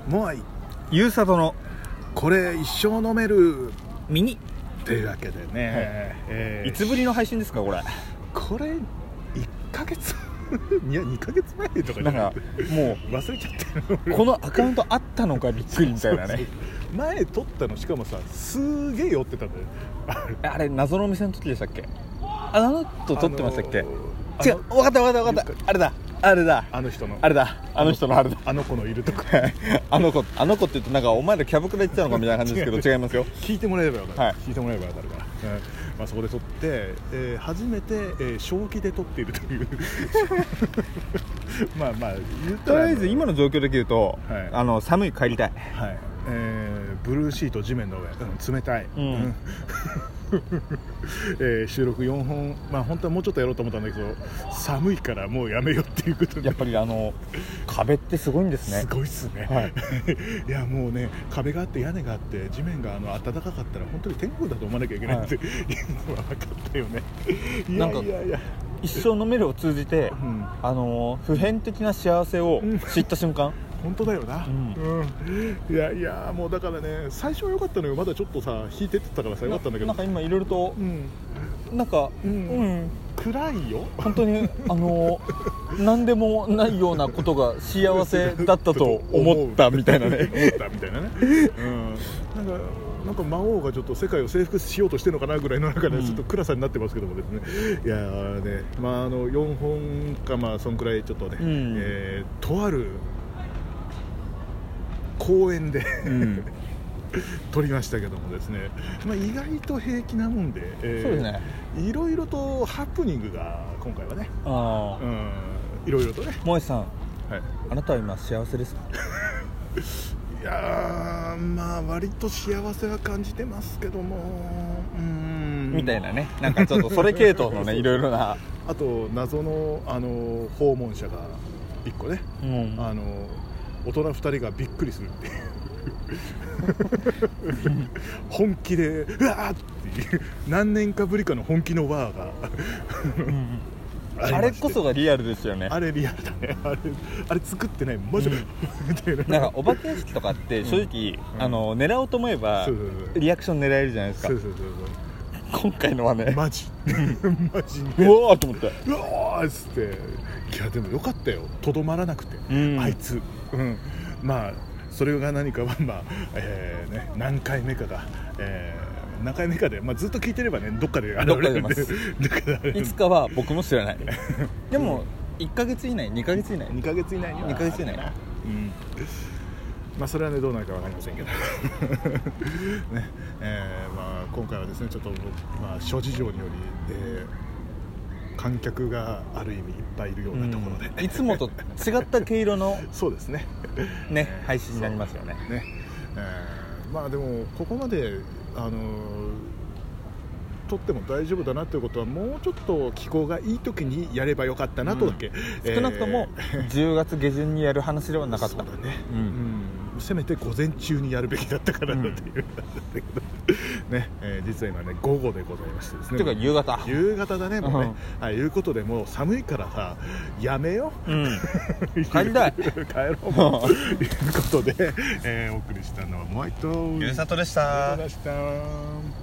モアイゆうさとのこれ一生飲めるミニというわけでね、 いつぶりの配信ですかこれ。 これ1ヶ月いや2ヶ月前とかじゃなんかもう忘れちゃってるこのアカウントあったのかびっくりみたいなね。 そうそう前撮ったのしかもさすげえ寄ってたんだよあれ謎のお店の時でしたっけ。あの後撮ってましたっけ。違う、分かったあれだあの人のあれだあの人のあれだあの子のいるとこあの子って言ってなんかお前らキャバクラ行ってたのかみたいな感じですけど違いますよ。 聞いてもらえれば分かる、 はい、 聞いてもらえば分かるから、まあ、そこで撮って、初めて、正気で撮っているというまあ言ったらとりあえず今の状況で言うと、 はい、 寒い帰りたい、 はい、ブルーシート地面の上、冷たい、収録4本、まあ本当はもうちょっとやろうと思ったんだけど寒いからもうやめようっていうことで、 やっぱり壁ってすごいんですね。 すごいっすね、はい、いやもうね壁があって屋根があって地面が暖かかったら本当に天国だと思わなきゃいけないっていうのは分かったよね。いや一生のメルを通じて、普遍的な幸せを知った瞬間、 本当だよな、いやもうだからね最初は良かったのよ。まだちょっとさ引いてってたからさ良かったんだけど、 なんか今いろいろと、なんか暗いよ本当に何でもないようなことが幸せだったと思ったみたいなねなんか魔王がちょっと世界を征服しようとしてるのかなぐらいの中でちょっと暗さになってますけどもですね、いやね、まあ4本かまあそんくらいちょっとね、とある公園で撮りましたけどもですね、まあ、意外と平気なもんで、 そうですね、 いろいろとハプニングが今回はね、いろいろとね。 萌さん、 はい、 あなたは今幸せですか？ いやまあ割と幸せは感じてますけども、 みたいなね、なんかちょっとそれ系統のねいろいろな、 あと謎の訪問者が1個ね、大人2人がびっくりするっていう本気でうわーっていう何年かぶりかの本気のワーがあれこそがリアルですよね。 あれリアルだね。あれ作ってないマジで、 なんかお化け屋敷とかって正直、狙おうと思えばリアクション狙えるじゃないですか。そう今回のはねマジうわーと思ってうわーっつって、いやでもよかったよ、とどまらなくて、あいつ、まあそれが何かはまあ、何回目かが、何回目かで、まあ、ずっと聞いてればねどっかで出ますいつかは僕も知らないでも1ヶ月以内2ヶ月以内 2ヶ月以内には 2ヶ月以内まあそれはねどうなるか分かりませんけどね、まあ今回はですねちょっとまあ諸事情により、観客がある意味いっぱいいるようなところで、 いつもと違った毛色のそうですね配信になりますよね。 まあでもここまで撮っても大丈夫だなということはもうちょっと気候がいい時にやればよかったなとだけ、 少なくとも10月下旬にやる話ではなかった。 そうだね、せめて午前中にやるべきだったかなという、ね、実は今ね午後でございましてですね。 というか夕方だねもうね、いうことでもう寒いからさやめよ帰りたい帰ろうもということで、お送りしたのはモアイとゆうさとでした。 ありがとうございました。